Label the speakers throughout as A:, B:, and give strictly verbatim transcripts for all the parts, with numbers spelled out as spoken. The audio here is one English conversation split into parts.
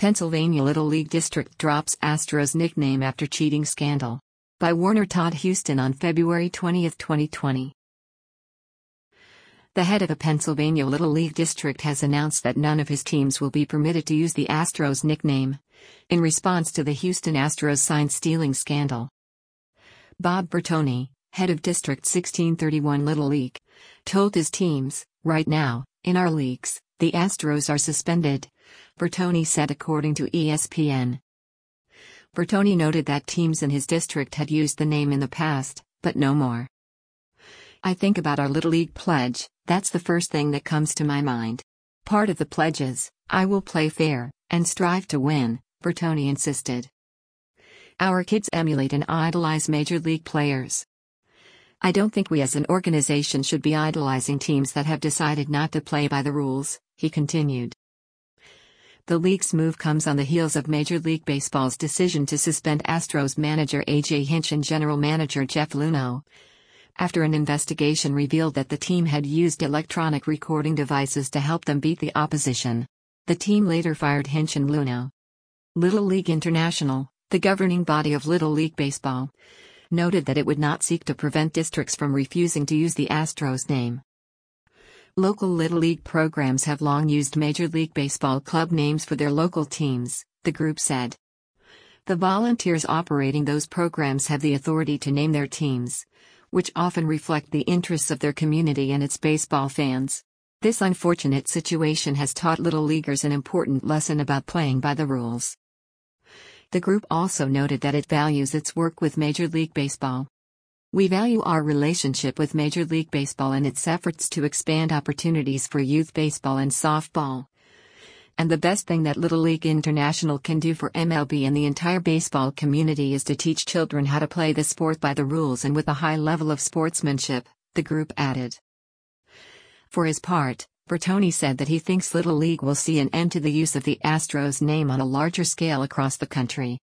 A: Pennsylvania Little League District drops Astros nickname after cheating scandal. By Warner Todd Huston on February twentieth, twenty twenty. The head of the Pennsylvania Little League District has announced that none of his teams will be permitted to use the Astros nickname, in response to the Houston Astros sign stealing scandal. Bob Bertoni, head of District sixteen thirty-one Little League, told his teams, "Right now, in our leagues, the Astros are suspended," Bertoni said according to E S P N. Bertoni noted that teams in his district had used the name in the past, but no more. "I think about our Little League pledge, that's the first thing that comes to my mind. Part of the pledge is, I will play fair, and strive to win," Bertoni insisted. "Our kids emulate and idolize major league players. I don't think we as an organization should be idolizing teams that have decided not to play by the rules," he continued. The league's move comes on the heels of Major League Baseball's decision to suspend Astros manager A J Hinch and general manager Jeff Luhnow, after an investigation revealed that the team had used electronic recording devices to help them beat the opposition. The team later fired Hinch and Luhnow. Little League International, the governing body of Little League Baseball, noted that it would not seek to prevent districts from refusing to use the Astros name. Local Little League programs have long used Major League Baseball club names for their local teams, the group said. The volunteers operating those programs have the authority to name their teams, which often reflect the interests of their community and its baseball fans. This unfortunate situation has taught Little Leaguers an important lesson about playing by the rules. The group also noted that it values its work with Major League Baseball. "We value our relationship with Major League Baseball and its efforts to expand opportunities for youth baseball and softball. And the best thing that Little League International can do for M L B and the entire baseball community is to teach children how to play the sport by the rules and with a high level of sportsmanship," the group added. For his part, Bertoni said that he thinks Little League will see an end to the use of the Astros name on a larger scale across the country.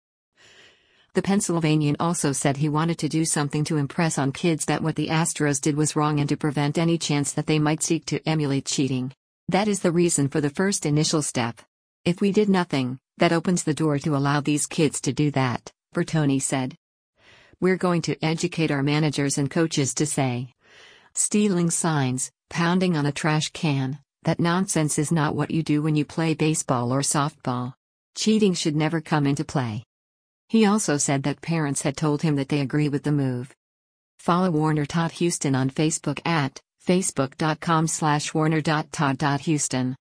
A: The Pennsylvanian also said he wanted to do something to impress on kids that what the Astros did was wrong and to prevent any chance that they might seek to emulate cheating. "That is the reason for the first initial step. If we did nothing, that opens the door to allow these kids to do that," Bertoni said. "We're going to educate our managers and coaches to say, stealing signs, pounding on a trash can, that nonsense is not what you do when you play baseball or softball. Cheating should never come into play." He also said that parents had told him that they agree with the move. Follow Warner Todd Huston on Facebook at facebook dot com slash warner dot todd dot huston.